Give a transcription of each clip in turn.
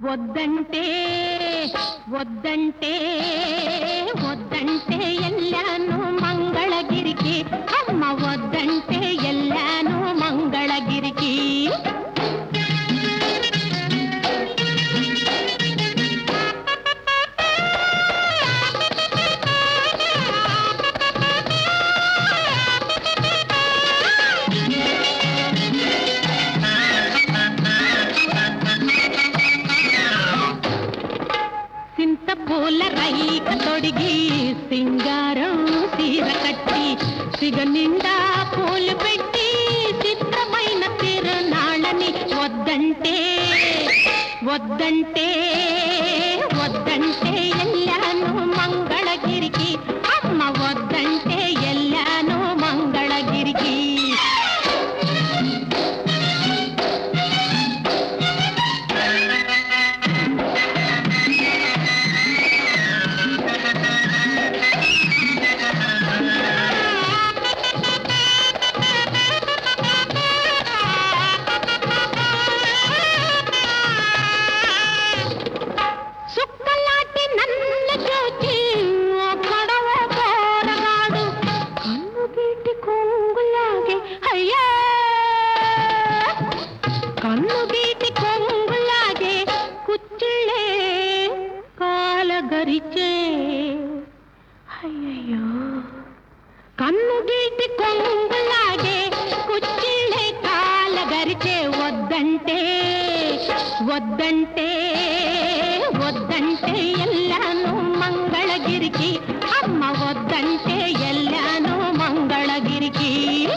వద్దంటే వద్దంటే వద్దంటే ఎల్లాను మంగళగిరికి అమ్మ వద్దంటే ఎల్లాను మంగళగిరికి పూల రైక తొడిగి సింగారం తీర కట్టి సిగ నిండా పూలు పెట్టి చిత్రమైన తిరునాళ్ళని వద్దంటే వద్దంటే వద్దంటే ఎల్లాను మంగళగిరికి అమ్మ వద్దంటే ఎల్లాను మంగళగిరికి కన్నుగీటి కొంగులాగే కుచ్చిళ్ళే కాలగరిచే అయ్యయ్యో కన్నుగీటి కొంగులాగే కుచ్చిళ్ళే కాలగరిచే వద్దంటే వద్దంటే వద్దంటే ఎల్లాను మంగళగిరికి అమ్మ వద్దంటే ఎల్లాను మంగళగిరికి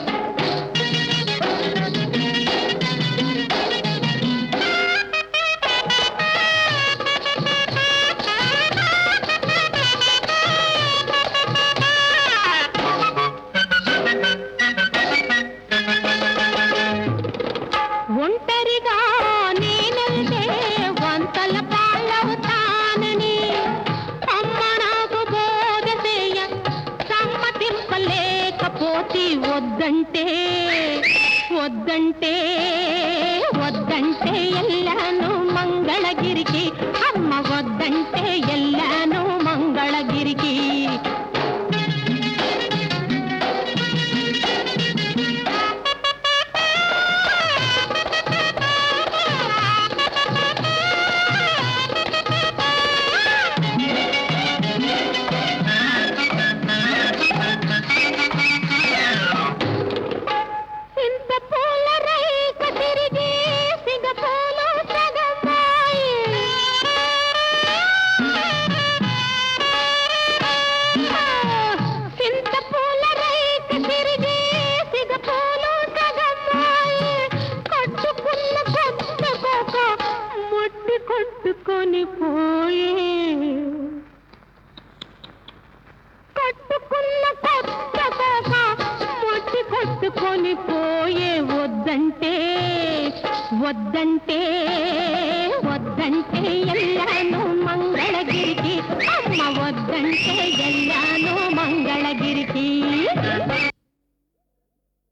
ఒంటరిగా నేనెళ్తే వంతల పాలవుతానని అమ్మ నాకు బోధ చేయ సమ్మతింపలేకపోతే వద్దంటే వద్దంటే వద్దంటే ఎల్లాను మంగళగిరికి అమ్మ వద్దంటే ఎల్లాను మంగళగిరికి కట్టుకొని పోయే కట్టుకున్న కొత్త కోక మొట్టి కట్టుకొని పోయే వద్దంటే వద్దంటే వద్దంటే